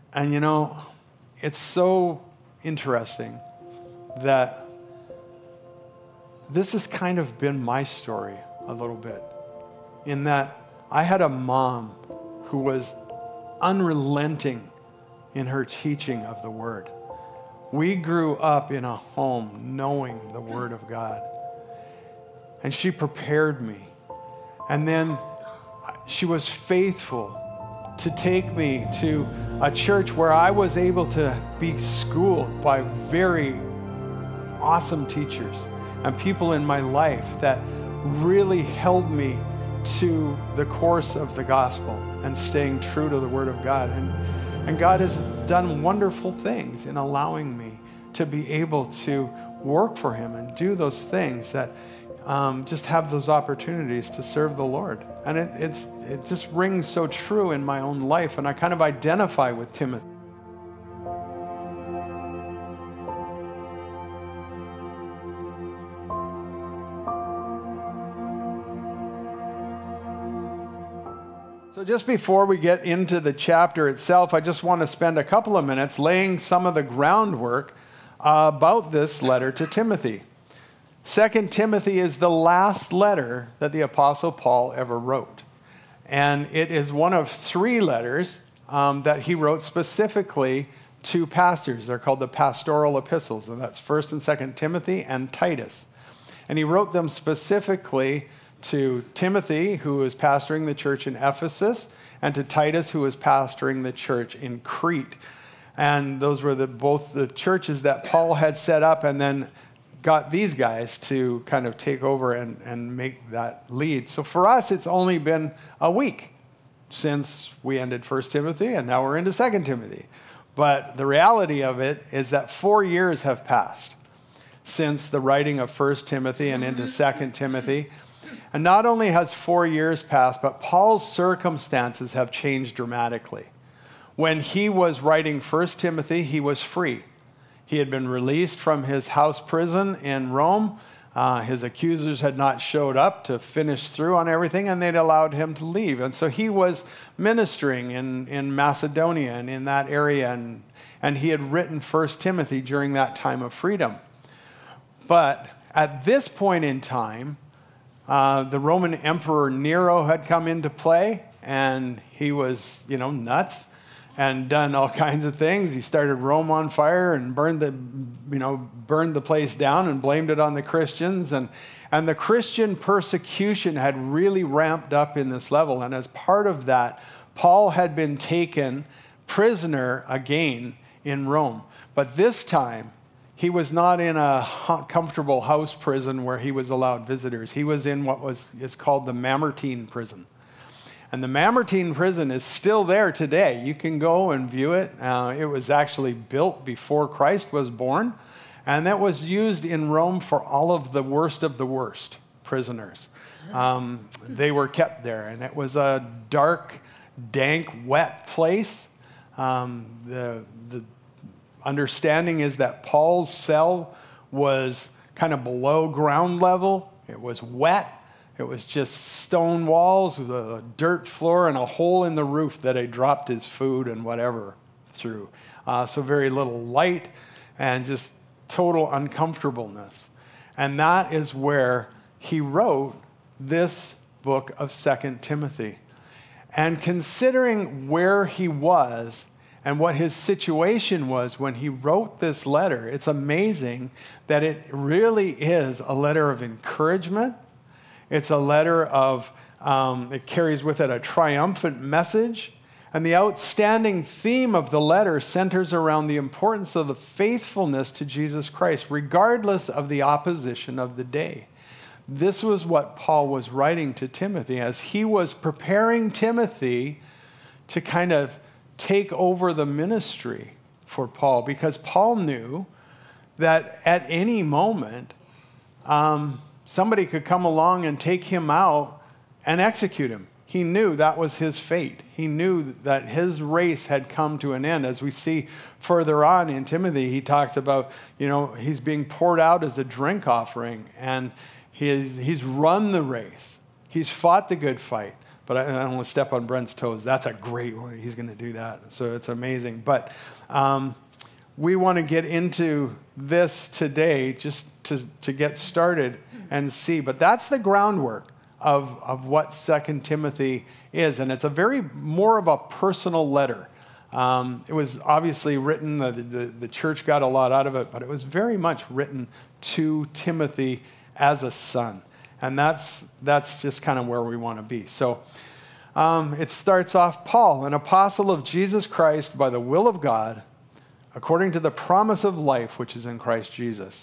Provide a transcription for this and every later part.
And it's so interesting that this has kind of been my story a little bit, in that I had a mom who was unrelenting in her teaching of the Word. We grew up in a home knowing the Word of God. And she prepared me. And then she was faithful to take me to a church where I was able to be schooled by very awesome teachers and people in my life that really held me to the course of the gospel and staying true to the Word of God. And God has done wonderful things in allowing me to be able to work for Him and do those things that just have those opportunities to serve the Lord. And it just rings so true in my own life, and I kind of identify with Timothy. So just before we get into the chapter itself, I just want to spend a couple of minutes laying some of the groundwork about this letter to Timothy. 2 Timothy is the last letter that the Apostle Paul ever wrote. And it is one of 3 letters that he wrote specifically to pastors. They're called the pastoral epistles, and that's 1 and 2 Timothy and Titus. And he wrote them specifically to Timothy, who was pastoring the church in Ephesus, and to Titus, who was pastoring the church in Crete. And those were both the churches that Paul had set up and then got these guys to kind of take over and make that lead. So for us, it's only been a week since we ended 1 Timothy, and now we're into 2 Timothy. But the reality of it is that 4 years have passed since the writing of 1 Timothy and into 2 Timothy. And not only has 4 years passed, but Paul's circumstances have changed dramatically. When he was writing 1 Timothy, he was free. He had been released from his house prison in Rome. His accusers had not showed up to finish through on everything, and they'd allowed him to leave. And so he was ministering in Macedonia and in that area, and he had written 1 Timothy during that time of freedom. But at this point in time, the Roman Emperor Nero had come into play, and he was, nuts and done all kinds of things. He started Rome on fire and burned the place down and blamed it on the Christians. And the Christian persecution had really ramped up in this level. And as part of that, Paul had been taken prisoner again in Rome. But this time, he was not in a comfortable house prison where he was allowed visitors. He was in what is called the Mamertine prison. And the Mamertine prison is still there today. You can go and view it. It was actually built before Christ was born. And that was used in Rome for all of the worst prisoners. They were kept there. And it was a dark, dank, wet place. The understanding is that Paul's cell was kind of below ground level. It was wet. It was just stone walls with a dirt floor and a hole in the roof that he dropped his food and whatever through. So very little light and just total uncomfortableness. And that is where he wrote this book of 2 Timothy. And considering where he was and what his situation was when he wrote this letter, it's amazing that it really is a letter of encouragement. It's a letter of, it carries with it a triumphant message. And the outstanding theme of the letter centers around the importance of the faithfulness to Jesus Christ, regardless of the opposition of the day. This was what Paul was writing to Timothy as he was preparing Timothy to kind of take over the ministry for Paul, because Paul knew that at any moment, somebody could come along and take him out and execute him. He knew that was his fate. He knew that his race had come to an end. As we see further on in Timothy, he talks about, he's being poured out as a drink offering, and he's run the race. He's fought the good fight. but I don't want to step on Brent's toes. That's a great one. He's going to do that. So it's amazing. But we want to get into this today just to get started and see. But that's the groundwork of what 2 Timothy is. And it's a very more of a personal letter. It was obviously written, the church got a lot out of it, but it was very much written to Timothy as a son. And that's just kind of where we want to be. So it starts off, Paul, an apostle of Jesus Christ by the will of God, according to the promise of life which is in Christ Jesus.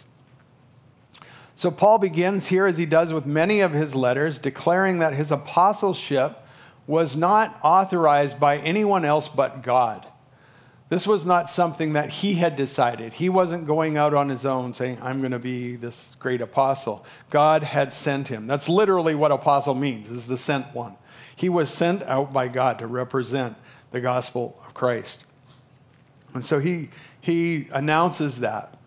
So Paul begins here, as he does with many of his letters, declaring that his apostleship was not authorized by anyone else but God. This was not something that he had decided. He wasn't going out on his own saying, I'm going to be this great apostle. God had sent him. That's literally what apostle means, is the sent one. He was sent out by God to represent the gospel of Christ. And so he announces that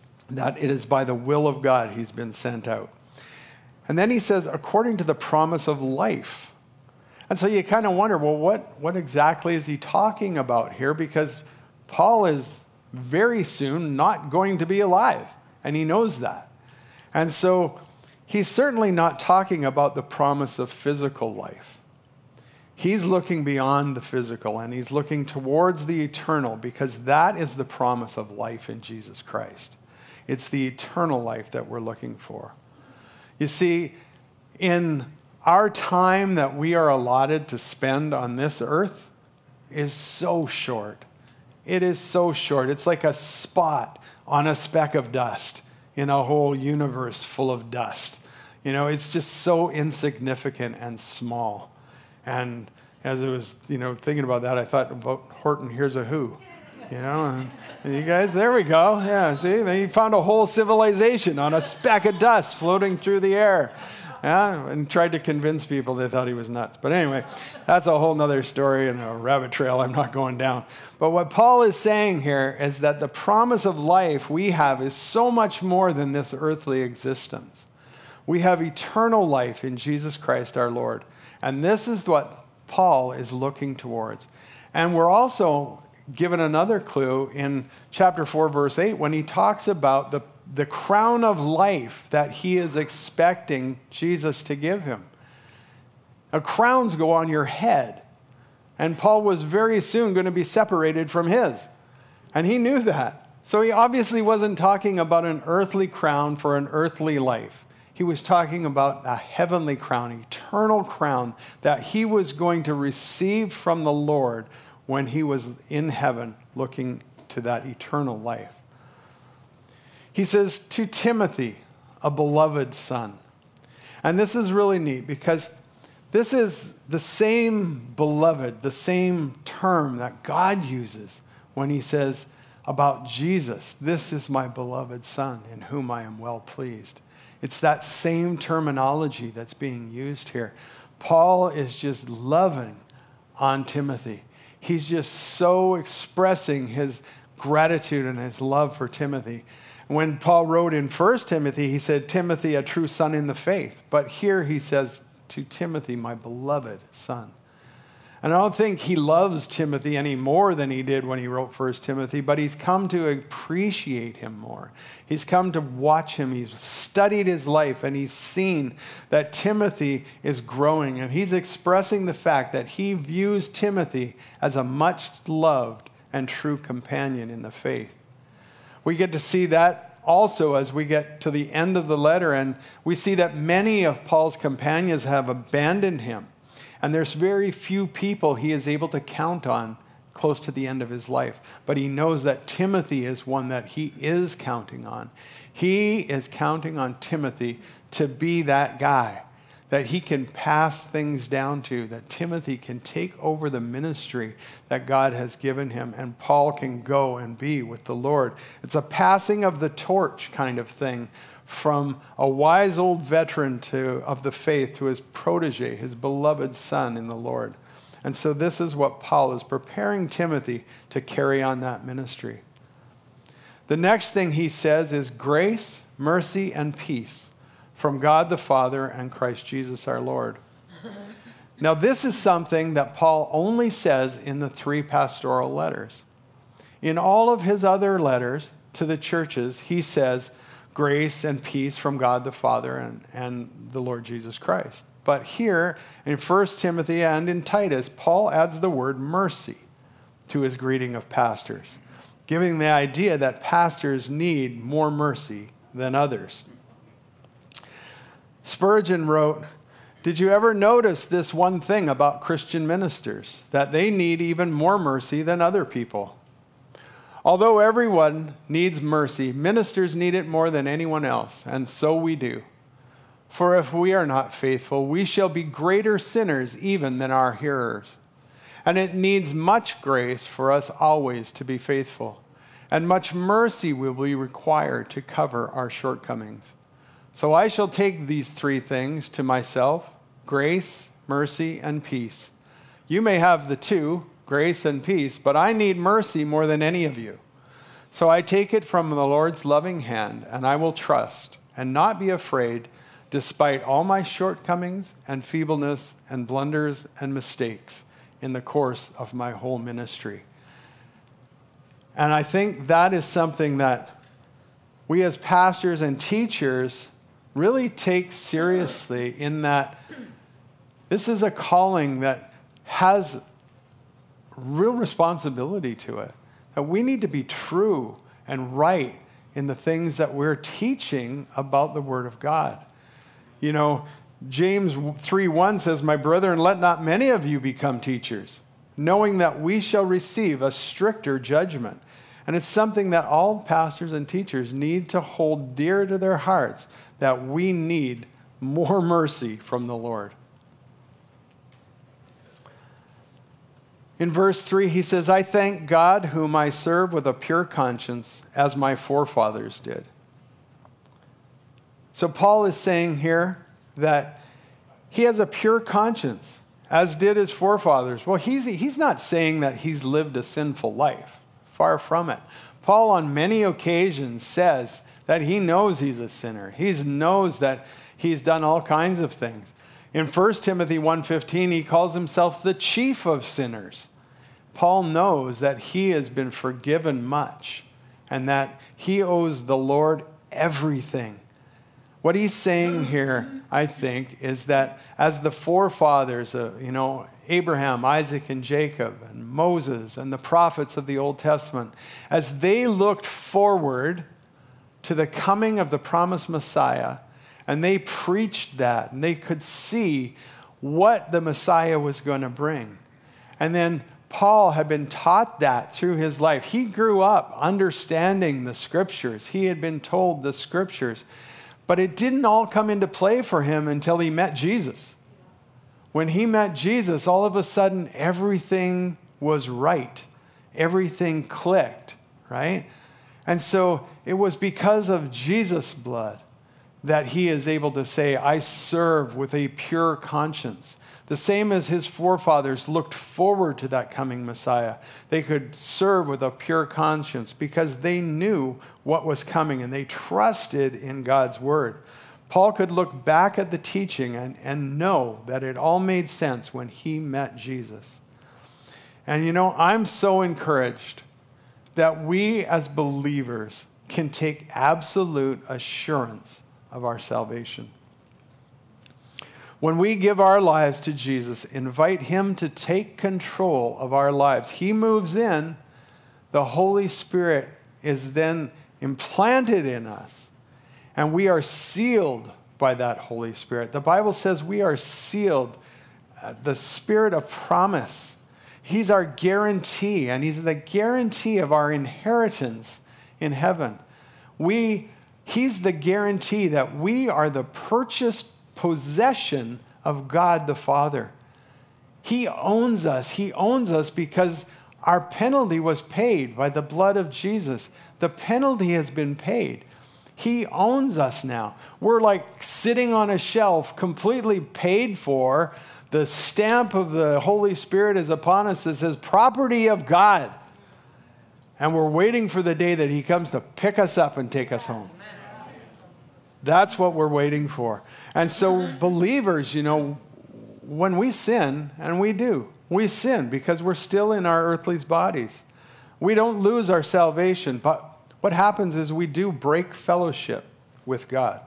it is by the will of God he's been sent out. And then he says, according to the promise of life. And so you kind of wonder, well, what exactly is he talking about here? Because Paul is very soon not going to be alive, and he knows that. And so he's certainly not talking about the promise of physical life. He's looking beyond the physical, and he's looking towards the eternal, because that is the promise of life in Jesus Christ. It's the eternal life that we're looking for. You see, in our time that we are allotted to spend on this earth is so short. It is so short. It's like a spot on a speck of dust in a whole universe full of dust. You know, it's just so insignificant and small. And as I was, thinking about that, I thought about Horton Hears a Who. And you guys, there we go. Yeah, see, they found a whole civilization on a speck of dust floating through the air. Yeah, and tried to convince people they thought he was nuts. But anyway, that's a whole nother story and a rabbit trail I'm not going down. But what Paul is saying here is that the promise of life we have is so much more than this earthly existence. We have eternal life in Jesus Christ our Lord. And this is what Paul is looking towards. And we're also given another clue in chapter 4, verse 8, when he talks about the crown of life that he is expecting Jesus to give him. Crowns go on your head. And Paul was very soon going to be separated from his. And he knew that. So he obviously wasn't talking about an earthly crown for an earthly life. He was talking about a heavenly crown, eternal crown that he was going to receive from the Lord when he was in heaven looking to that eternal life. He says, to Timothy, a beloved son. And this is really neat because this is the same beloved, the same term that God uses when he says about Jesus, this is my beloved son in whom I am well pleased. It's that same terminology that's being used here. Paul is just loving on Timothy. He's just so expressing his gratitude and his love for Timothy. When Paul wrote in 1 Timothy, he said, Timothy, a true son in the faith. But here he says, to Timothy, my beloved son. And I don't think he loves Timothy any more than he did when he wrote 1 Timothy, but he's come to appreciate him more. He's come to watch him. He's studied his life, and he's seen that Timothy is growing. And he's expressing the fact that he views Timothy as a much-loved and true companion in the faith. We get to see that also as we get to the end of the letter, and we see that many of Paul's companions have abandoned him. And there's very few people he is able to count on close to the end of his life. But he knows that Timothy is one that he is counting on. He is counting on Timothy to be that guy that he can pass things down to, that Timothy can take over the ministry that God has given him, and Paul can go and be with the Lord. It's a passing of the torch kind of thing from a wise old veteran of the faith to his protege, his beloved son in the Lord. And so this is what Paul is preparing Timothy to carry on that ministry. The next thing he says is grace, mercy, and peace from God the Father and Christ Jesus our Lord. Now, this is something that Paul only says in the 3 pastoral letters. In all of his other letters to the churches, he says, grace and peace from God the Father and the Lord Jesus Christ. But here in 1 Timothy and in Titus, Paul adds the word mercy to his greeting of pastors, giving the idea that pastors need more mercy than others. Spurgeon wrote, "Did you ever notice this one thing about Christian ministers, that they need even more mercy than other people? Although everyone needs mercy, ministers need it more than anyone else, and so we do. For if we are not faithful, we shall be greater sinners even than our hearers. And it needs much grace for us always to be faithful, and much mercy will be required to cover our shortcomings. So I shall take these 3 things to myself, grace, mercy, and peace. You may have the 2, grace and peace, but I need mercy more than any of you. So I take it from the Lord's loving hand, and I will trust and not be afraid, despite all my shortcomings and feebleness and blunders and mistakes in the course of my whole ministry." And I think that is something that we as pastors and teachers really take seriously, in that this is a calling that has real responsibility to it. That we need to be true and right in the things that we're teaching about the Word of God. You know, James 3:1 says, "My brethren, let not many of you become teachers, knowing that we shall receive a stricter judgment." And it's something that all pastors and teachers need to hold dear to their hearts, that we need more mercy from the Lord. In verse 3, he says, "I thank God whom I serve with a pure conscience, as my forefathers did." So Paul is saying here that he has a pure conscience, as did his forefathers. Well, he's not saying that he's lived a sinful life. Far from it. Paul on many occasions says that he knows he's a sinner. He knows that he's done all kinds of things. In 1 Timothy 1:15, he calls himself the chief of sinners. Paul knows that he has been forgiven much and that he owes the Lord everything. What he's saying here, I think, is that as the forefathers, Abraham, Isaac, and Jacob, and Moses, and the prophets of the Old Testament, as they looked forward to the coming of the promised Messiah, and they preached that, and they could see what the Messiah was going to bring. And then Paul had been taught that through his life. He grew up understanding the Scriptures. He had been told the Scriptures. But it didn't all come into play for him until he met Jesus. When he met Jesus, all of a sudden, everything was right. Everything clicked, right? And so it was because of Jesus' blood that he is able to say, "I serve with a pure conscience." The same as his forefathers looked forward to that coming Messiah. They could serve with a pure conscience because they knew what was coming and they trusted in God's word. Paul could look back at the teaching and know that it all made sense when he met Jesus. And I'm so encouraged that we as believers can take absolute assurance of our salvation. When we give our lives to Jesus, invite him to take control of our lives, he moves in, the Holy Spirit is then implanted in us, and we are sealed by that Holy Spirit. The Bible says we are sealed, the Spirit of promise. He's our guarantee, and he's the guarantee of our inheritance in heaven. He's the guarantee that we are the purchased possession of God the Father. He owns us. He owns us because our penalty was paid by the blood of Jesus. The penalty has been paid. He owns us now. We're like sitting on a shelf, completely paid for. The stamp of the Holy Spirit is upon us that says, "Property of God." And we're waiting for the day that he comes to pick us up and take us home. That's what we're waiting for. And so believers, when we sin, and we sin because we're still in our earthly bodies. We don't lose our salvation, but what happens is we do break fellowship with God.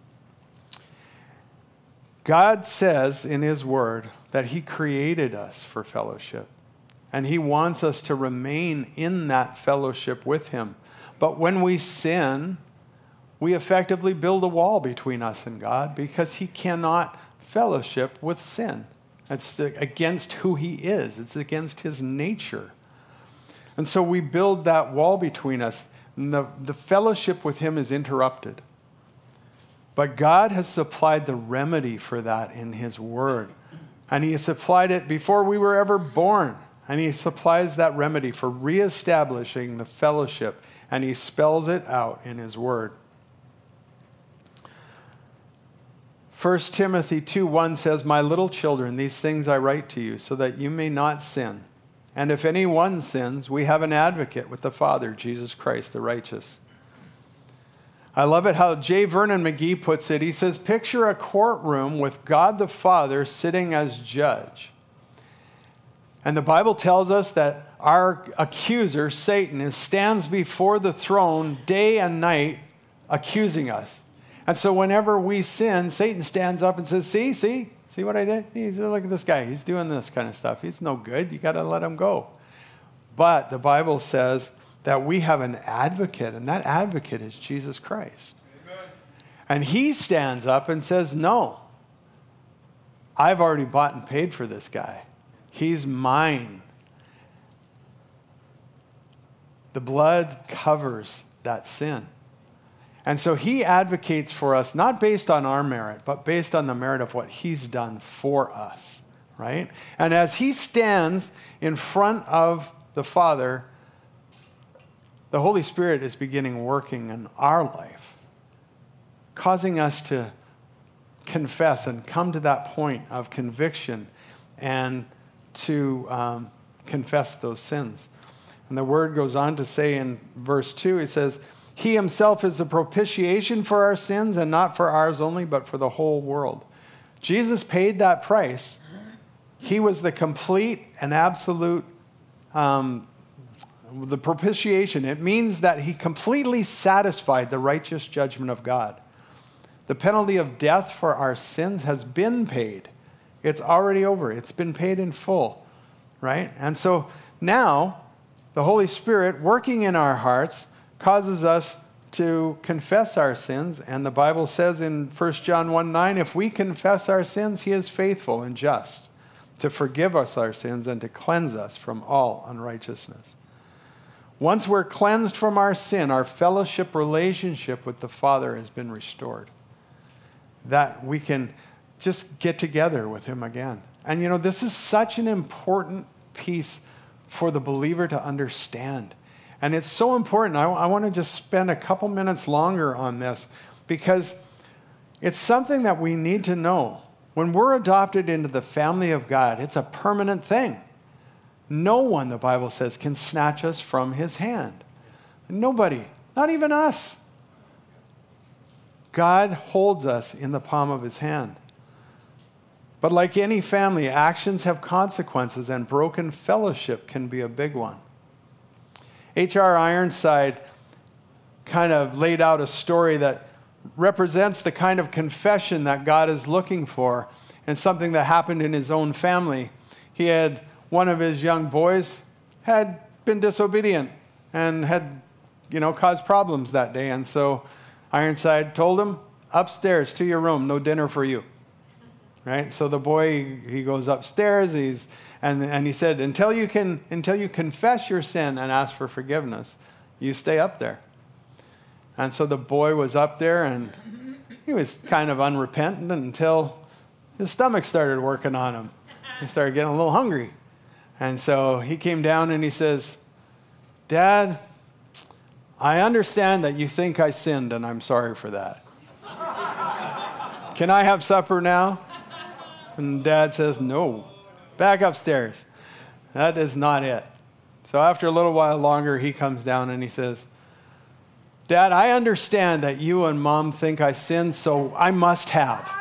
God says in his word that he created us for fellowship, and he wants us to remain in that fellowship with him. But when we sin, we effectively build a wall between us and God because he cannot fellowship with sin. It's against who he is. It's against his nature. And so we build that wall between us, and the fellowship with him is interrupted. But God has supplied the remedy for that in his word. And he has supplied it before we were ever born. And he supplies that remedy for reestablishing the fellowship. And he spells it out in his word. 1 Timothy 2:1 says, "My little children, these things I write to you, so that you may not sin. And if anyone sins, we have an advocate with the Father, Jesus Christ the righteous." I love it how J. Vernon McGee puts it. He says, picture a courtroom with God the Father sitting as judge. And the Bible tells us that our accuser, Satan, stands before the throne day and night accusing us. And so whenever we sin, Satan stands up and says, see what I did? Look at this guy. He's doing this kind of stuff. He's no good. You got to let him go. But the Bible says that we have an advocate, and that advocate is Jesus Christ. Amen. And he stands up and says, no, I've already bought and paid for this guy. He's mine. The blood covers that sin. And so he advocates for us, not based on our merit, but based on the merit of what he's done for us, right? And as he stands in front of the Father, the Holy Spirit is beginning working in our life, causing us to confess and come to that point of conviction and to confess those sins. And the word goes on to say in verse 2, it says, he himself is the propitiation for our sins, and not for ours only, but for the whole world. Jesus paid that price. He was the complete and absolute, the propitiation. It means that he completely satisfied the righteous judgment of God. The penalty of death for our sins has been paid. It's already over. It's been paid in full, right? And so now, the Holy Spirit working in our hearts causes us to confess our sins. And the Bible says in 1 John 1:9, if we confess our sins, he is faithful and just to forgive us our sins and to cleanse us from all unrighteousness. Once we're cleansed from our sin, our fellowship relationship with the Father has been restored. That we can just get together with him again. And you know, this is such an important piece for the believer to understand. And it's so important. I want to just spend a couple minutes longer on this because it's something that we need to know. When we're adopted into the family of God, it's a permanent thing. No one, the Bible says, can snatch us from his hand. Nobody, not even us. God holds us in the palm of his hand. But like any family, actions have consequences, and broken fellowship can be a big one. H.R. Ironside kind of laid out a story that represents the kind of confession that God is looking for, and something that happened in his own family. He had one of his young boys had been disobedient and had, caused problems that day. And so Ironside told him, upstairs to your room, no dinner for you. Right? So the boy, he goes upstairs, and he said, until you confess your sin and ask for forgiveness, you stay up there. And so the boy was up there, and he was kind of unrepentant until his stomach started working on him. He started getting a little hungry. And so he came down and he says, Dad, I understand that you think I sinned, and I'm sorry for that. Can I have supper now? And Dad says, no, back upstairs. That is not it. So after a little while longer, he comes down and he says, Dad, I understand that you and Mom think I sinned, so I must have.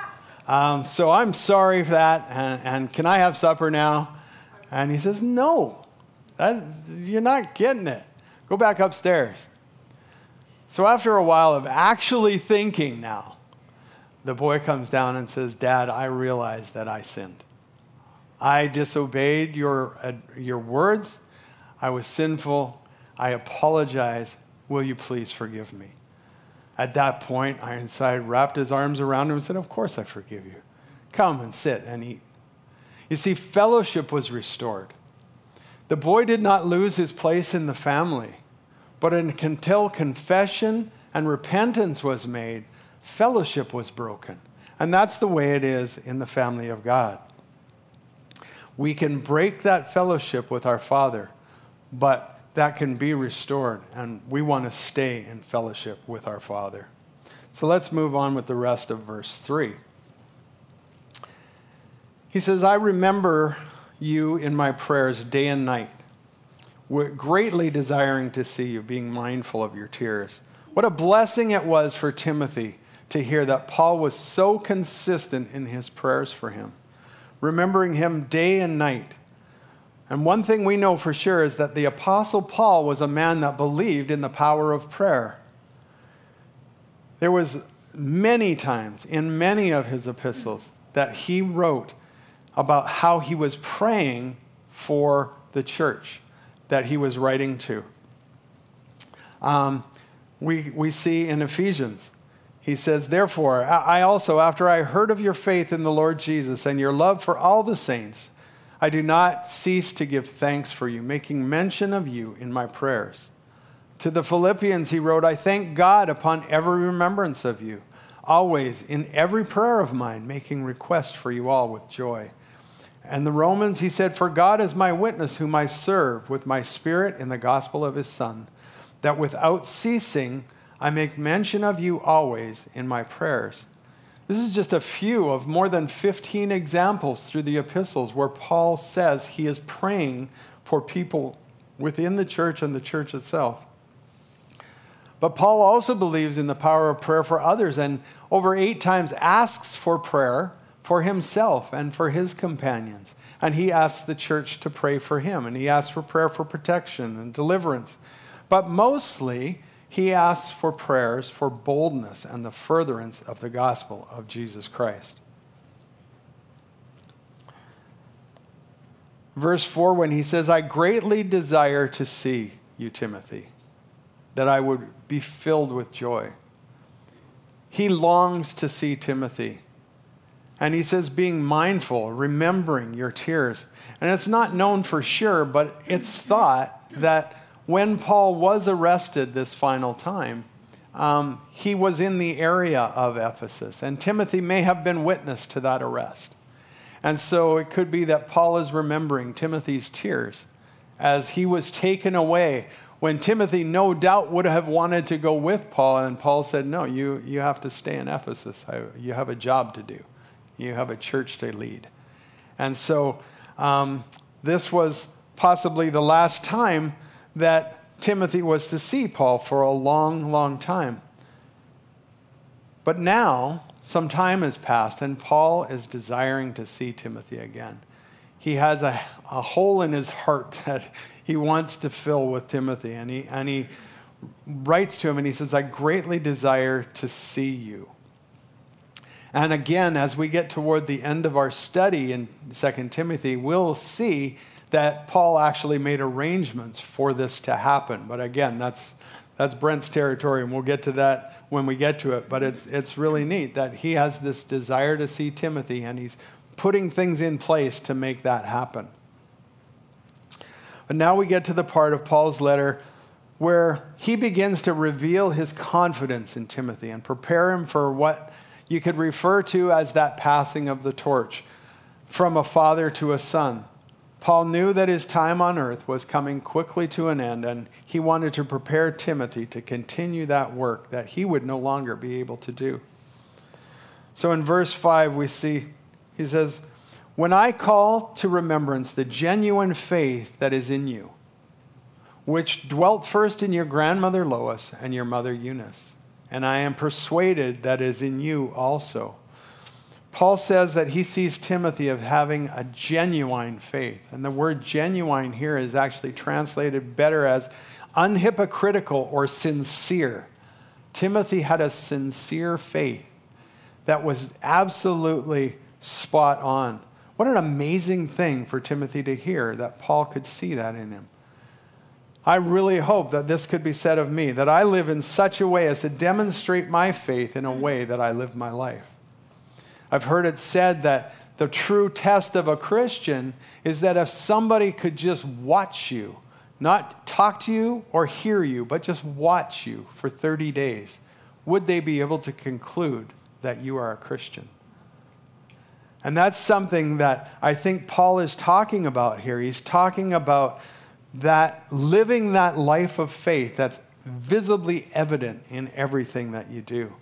So I'm sorry for that, and can I have supper now? And he says, no, you're not getting it. Go back upstairs. So after a while of actually thinking now, the boy comes down and says, Dad, I realize that I sinned. I disobeyed your words. I was sinful. I apologize. Will you please forgive me? At that point, Ironside wrapped his arms around him and said, of course I forgive you. Come and sit and eat. You see, fellowship was restored. The boy did not lose his place in the family, but until confession and repentance was made, fellowship was broken. And that's the way it is in the family of God. We can break that fellowship with our Father, but that can be restored, and we want to stay in fellowship with our Father. So let's move on with the rest of verse 3. He says, I remember you in my prayers day and night, greatly desiring to see you, being mindful of your tears. What a blessing it was for Timothy to hear that Paul was so consistent in his prayers for him, remembering him day and night. And one thing we know for sure is that the Apostle Paul was a man that believed in the power of prayer. There was many times in many of his epistles that he wrote about how he was praying for the church that he was writing to. We see in Ephesians, he says, therefore, I also, after I heard of your faith in the Lord Jesus and your love for all the saints, I do not cease to give thanks for you, making mention of you in my prayers. To the Philippians he wrote, I thank God upon every remembrance of you, always in every prayer of mine, making request for you all with joy. And the Romans he said, for God is my witness, whom I serve with my spirit in the gospel of his Son, that without ceasing I make mention of you always in my prayers. This is just a few of more than 15 examples through the epistles where Paul says he is praying for people within the church and the church itself. But Paul also believes in the power of prayer for others, and over 8 times asks for prayer for himself and for his companions. And he asks the church to pray for him, and he asks for prayer for protection and deliverance. But mostly, he asks for prayers for boldness and the furtherance of the gospel of Jesus Christ. Verse 4, when he says, I greatly desire to see you, Timothy, that I would be filled with joy. He longs to see Timothy. And he says, being mindful, remembering your tears. And it's not known for sure, but it's thought that when Paul was arrested this final time, he was in the area of Ephesus, and Timothy may have been witness to that arrest. And so it could be that Paul is remembering Timothy's tears as he was taken away, when Timothy no doubt would have wanted to go with Paul, and Paul said, no, you have to stay in Ephesus. You have a job to do. You have a church to lead. And so this was possibly the last time that Timothy was to see Paul for a long, long time. But now, some time has passed, and Paul is desiring to see Timothy again. He has a hole in his heart that he wants to fill with Timothy, and he writes to him, and he says, I greatly desire to see you. And again, as we get toward the end of our study in 2 Timothy, we'll see that Paul actually made arrangements for this to happen. But again, that's Brent's territory, and we'll get to that when we get to it. But it's really neat that he has this desire to see Timothy, and he's putting things in place to make that happen. But now we get to the part of Paul's letter where he begins to reveal his confidence in Timothy and prepare him for what you could refer to as that passing of the torch from a father to a son. Paul knew that his time on earth was coming quickly to an end, and he wanted to prepare Timothy to continue that work that he would no longer be able to do. So in verse 5, we see, he says, when I call to remembrance the genuine faith that is in you, which dwelt first in your grandmother Lois and your mother Eunice, and I am persuaded that is in you also. Paul says that he sees Timothy of having a genuine faith. And the word genuine here is actually translated better as unhypocritical or sincere. Timothy had a sincere faith that was absolutely spot on. What an amazing thing for Timothy to hear, that Paul could see that in him. I really hope that this could be said of me, that I live in such a way as to demonstrate my faith in a way that I live my life. I've heard it said that the true test of a Christian is that if somebody could just watch you, not talk to you or hear you, but just watch you for 30 days, would they be able to conclude that you are a Christian? And that's something that I think Paul is talking about here. He's talking about that living that life of faith that's visibly evident in everything that you do.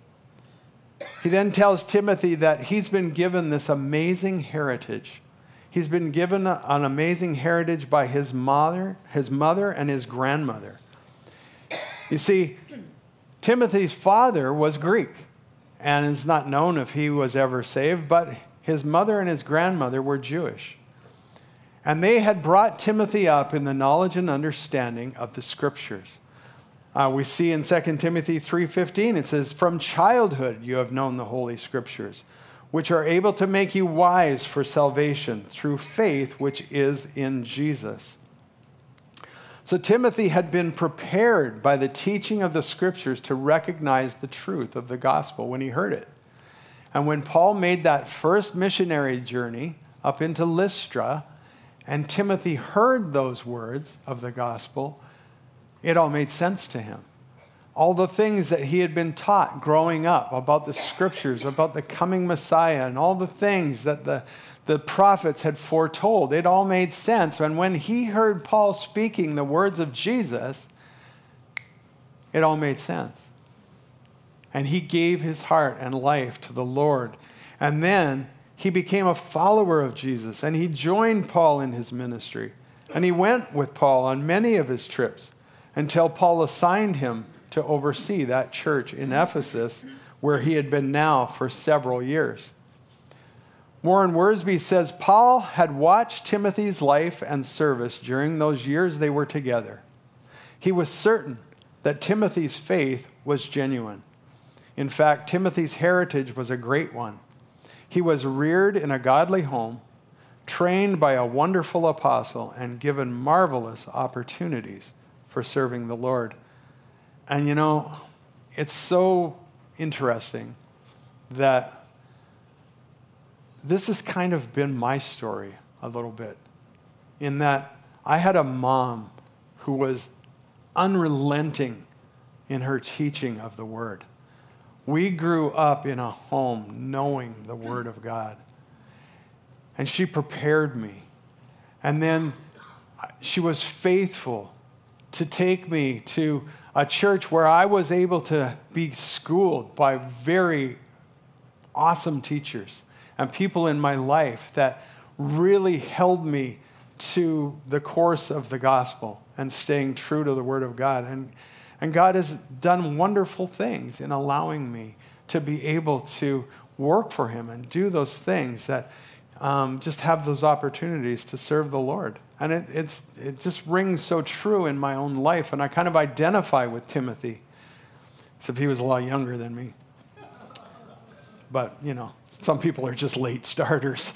He then tells Timothy that he's been given this amazing heritage. He's been given an amazing heritage by his mother and his grandmother. You see, Timothy's father was Greek, and it's not known if he was ever saved, but his mother and his grandmother were Jewish. And they had brought Timothy up in the knowledge and understanding of the Scriptures. We see in 2 Timothy 3:15, it says, "From childhood you have known the Holy Scriptures, which are able to make you wise for salvation through faith which is in Jesus." So Timothy had been prepared by the teaching of the Scriptures to recognize the truth of the gospel when he heard it. And when Paul made that first missionary journey up into Lystra, and Timothy heard those words of the gospel, it all made sense to him. All the things that he had been taught growing up about the Scriptures, about the coming Messiah, and all the things that the prophets had foretold, it all made sense. And when he heard Paul speaking the words of Jesus, it all made sense. And he gave his heart and life to the Lord. And then he became a follower of Jesus, and he joined Paul in his ministry. And he went with Paul on many of his trips until Paul assigned him to oversee that church in Ephesus, where he had been now for several years. Warren Wiersbe says Paul had watched Timothy's life and service during those years they were together. He was certain that Timothy's faith was genuine. In fact, Timothy's heritage was a great one. He was reared in a godly home, trained by a wonderful apostle, and given marvelous opportunities for serving the Lord. And you know, it's so interesting that this has kind of been my story a little bit, in that I had a mom who was unrelenting in her teaching of the Word. We grew up in a home knowing the Word of God. And she prepared me. And then she was faithful to take me to a church where I was able to be schooled by very awesome teachers and people in my life that really held me to the course of the gospel and staying true to the Word of God. And God has done wonderful things in allowing me to be able to work for Him and do those things that just have those opportunities to serve the Lord. And it just rings so true in my own life. And I kind of identify with Timothy, except he was a lot younger than me. But, you know, some people are just late starters.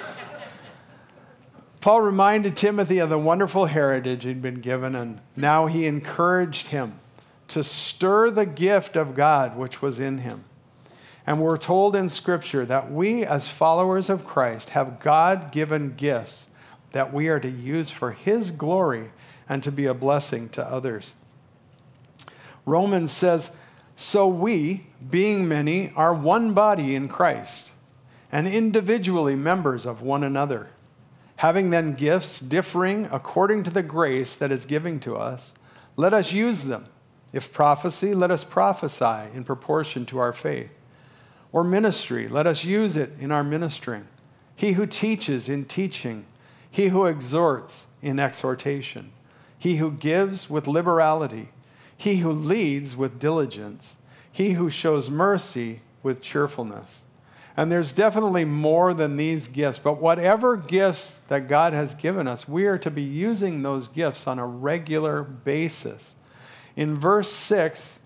Paul reminded Timothy of the wonderful heritage he'd been given, and now he encouraged him to stir the gift of God which was in him. And we're told in Scripture that we as followers of Christ have God-given gifts that we are to use for His glory and to be a blessing to others. Romans says, "So we, being many, are one body in Christ, and individually members of one another. Having then gifts differing according to the grace that is given to us, let us use them. If prophecy, let us prophesy in proportion to our faith. Or ministry, let us use it in our ministering. He who teaches in teaching, he who exhorts in exhortation, he who gives with liberality, he who leads with diligence, he who shows mercy with cheerfulness. And there's definitely more than these gifts. But whatever gifts that God has given us, we are to be using those gifts on a regular basis. In verse 6,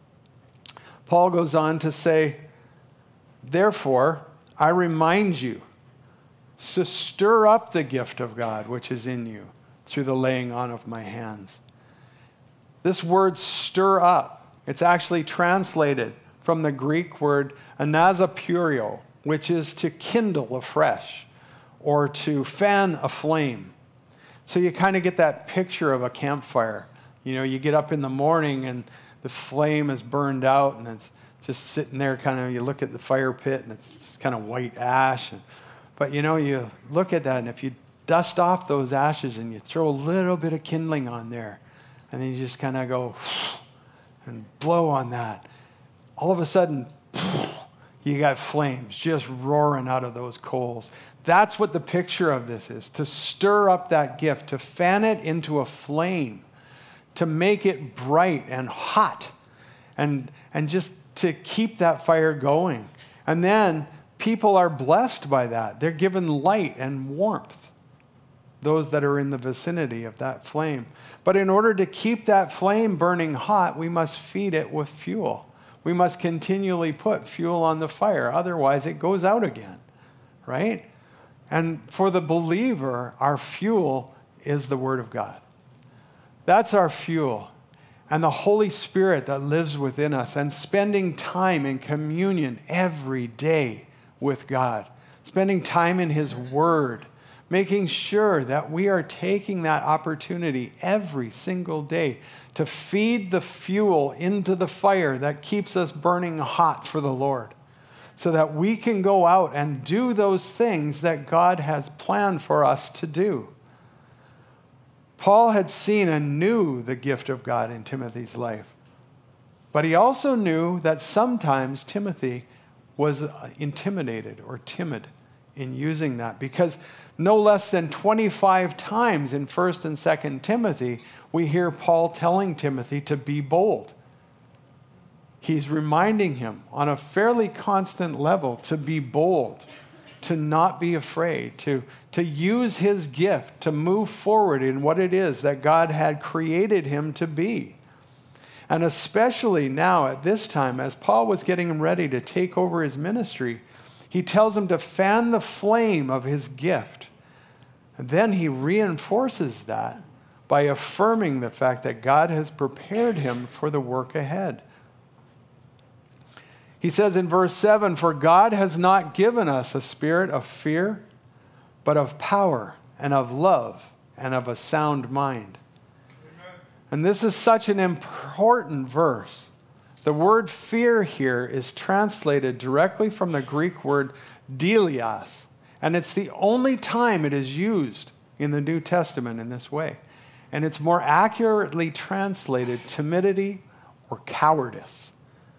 Paul goes on to say, therefore, I remind you to stir up the gift of God which is in you through the laying on of my hands. This word stir up, it's actually translated from the Greek word anazapurio, which is to kindle afresh or to fan a flame. So you kind of get that picture of a campfire. You know, you get up in the morning and the flame is burned out and it's just sitting there kind of, you look at the fire pit and it's just kind of white ash. But you know, you look at that and if you dust off those ashes and you throw a little bit of kindling on there and then you just kind of go and blow on that, all of a sudden, you got flames just roaring out of those coals. That's what the picture of this is, to stir up that gift, to fan it into a flame, to make it bright and hot, and just to keep that fire going. And then people are blessed by that. They're given light and warmth, those that are in the vicinity of that flame. But in order to keep that flame burning hot, we must feed it with fuel. We must continually put fuel on the fire. Otherwise, it goes out again, right? And for the believer, our fuel is the Word of God. That's our fuel. And the Holy Spirit that lives within us, and spending time in communion every day with God, spending time in His Word, making sure that we are taking that opportunity every single day to feed the fuel into the fire that keeps us burning hot for the Lord, so that we can go out and do those things that God has planned for us to do. Paul had seen and knew the gift of God in Timothy's life, but he also knew that sometimes Timothy was intimidated or timid in using that, because no less than 25 times in 1st and 2nd Timothy, we hear Paul telling Timothy to be bold. He's reminding him on a fairly constant level to be bold, to not be afraid, to use his gift to move forward in what it is that God had created him to be. And especially now at this time, as Paul was getting ready to take over his ministry, he tells him to fan the flame of his gift. And then he reinforces that by affirming the fact that God has prepared him for the work ahead. He says in verse 7, "For God has not given us a spirit of fear, but of power and of love and of a sound mind." Amen. And this is such an important verse. The word fear here is translated directly from the Greek word delios, and it's the only time it is used in the New Testament in this way. And it's more accurately translated timidity or cowardice.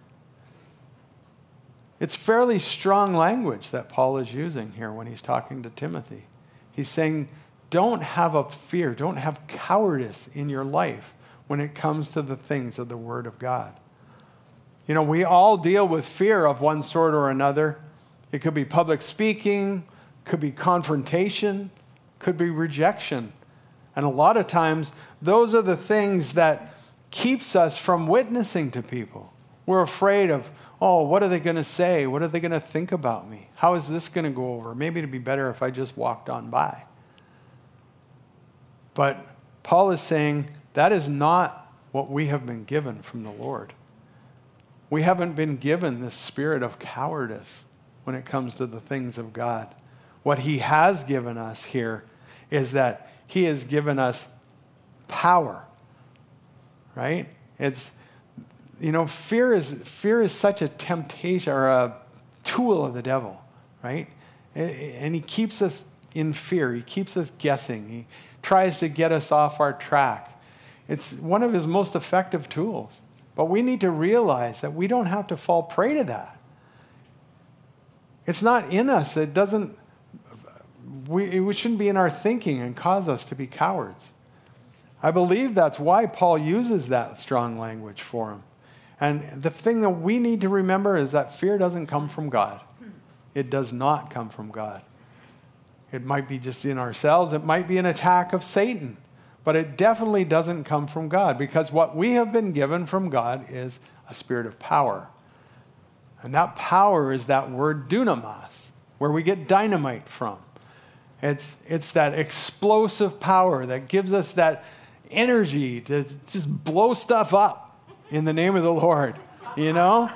It's fairly strong language that Paul is using here when he's talking to Timothy. He's saying, don't have a fear, don't have cowardice in your life when it comes to the things of the Word of God. You know, we all deal with fear of one sort or another. It could be public speaking, could be confrontation, could be rejection. And a lot of times, those are the things that keeps us from witnessing to people. We're afraid of, oh, what are they going to say? What are they going to think about me? How is this going to go over? Maybe it'd be better if I just walked on by. But Paul is saying that is not what we have been given from the Lord. We haven't been given this spirit of cowardice when it comes to the things of God. What he has given us here is that he has given us power, right? It's, you know, fear is such a temptation or a tool of the devil, right? And he keeps us in fear. He keeps us guessing. He tries to get us off our track. It's one of his most effective tools. But we need to realize that we don't have to fall prey to that. It's not in us. It doesn't, it shouldn't be in our thinking and cause us to be cowards. I believe that's why Paul uses that strong language for him. And the thing that we need to remember is that fear doesn't come from God. it does not come from God. It might be just in ourselves. It might be an attack of Satan. But it definitely doesn't come from God, because what we have been given from God is a spirit of power. And that power is that word dunamis, where we get dynamite from. It's that explosive power that gives us that energy to just blow stuff up in the name of the Lord, you know?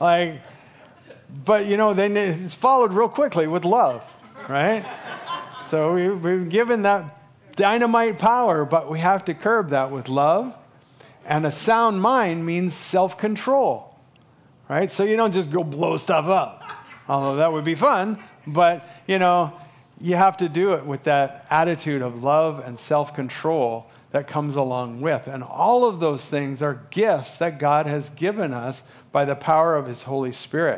But, then it's followed real quickly with love, right? So we've been given that dynamite power, but we have to curb that with love. And a sound mind means self-control, right? So you don't just go blow stuff up, although that would be fun. But, you have to do it with that attitude of love and self-control that comes along with. And all of those things are gifts that God has given us by the power of his Holy Spirit.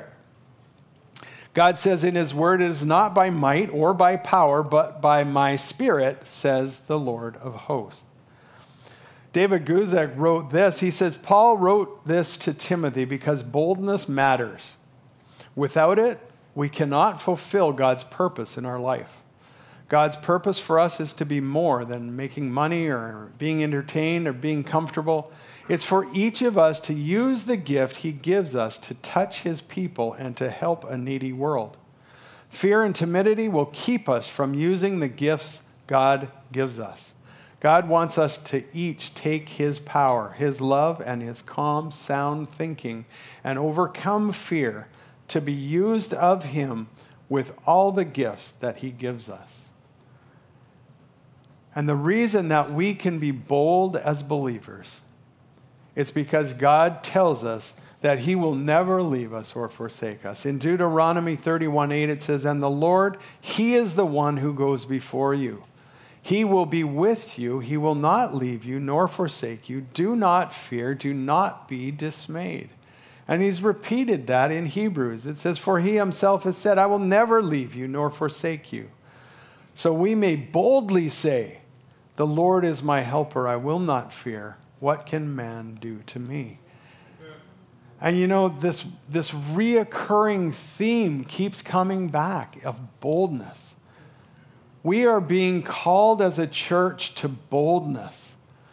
God says in his word, it is not by might or by power, but by my Spirit, says the Lord of hosts. David Guzik wrote this. He says, Paul wrote this to Timothy because boldness matters. Without it, we cannot fulfill God's purpose in our life. God's purpose for us is to be more than making money or being entertained or being comfortable. It's for each of us to use the gift he gives us to touch his people and to help a needy world. Fear and timidity will keep us from using the gifts God gives us. God wants us to each take his power, his love, and his calm, sound thinking and overcome fear to be used of him with all the gifts that he gives us. And the reason that we can be bold as believers, it's because God tells us that he will never leave us or forsake us. In Deuteronomy 31:8, it says, and the Lord, he is the one who goes before you. He will be with you. He will not leave you nor forsake you. Do not fear. Do not be dismayed. And he's repeated that in Hebrews. It says, for he himself has said, I will never leave you nor forsake you. So we may boldly say, the Lord is my helper. I will not fear. What can man do to me? And this reoccurring theme keeps coming back of boldness. We are being called as a church to boldness.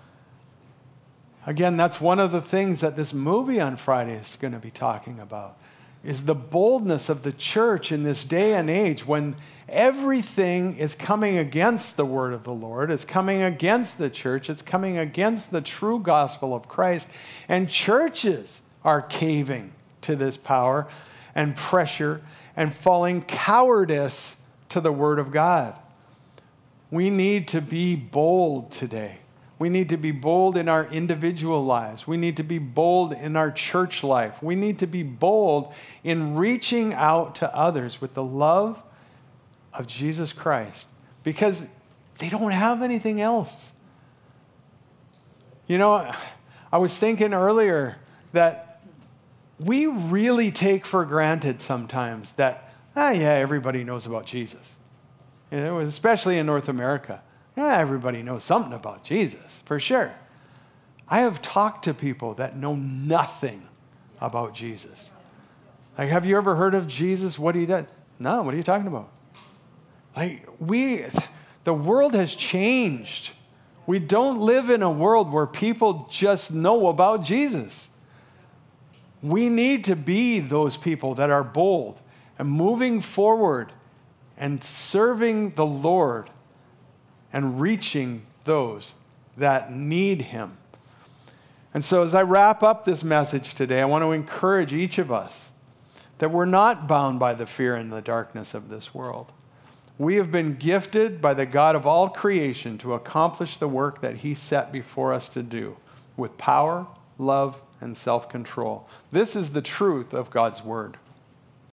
Again, that's one of the things that this movie on Friday is going to be talking about, is the boldness of the church in this day and age when everything is coming against the word of the Lord. It's coming against the church. It's coming against the true gospel of Christ. And churches are caving to this power and pressure and falling cowardice to the word of God. We need to be bold today. We need to be bold in our individual lives. We need to be bold in our church life. We need to be bold in reaching out to others with the love of Jesus Christ, because they don't have anything else. I was thinking earlier that we really take for granted sometimes that, everybody knows about Jesus. Especially in North America. Everybody knows something about Jesus, for sure. I have talked to people that know nothing about Jesus. Have you ever heard of Jesus, what he did? No, what are you talking about? The world has changed. We don't live in a world where people just know about Jesus. We need to be those people that are bold and moving forward and serving the Lord and reaching those that need him. And so as I wrap up this message today, I want to encourage each of us that we're not bound by the fear and the darkness of this world. We have been gifted by the God of all creation to accomplish the work that he set before us to do with power, love, and self-control. This is the truth of God's word.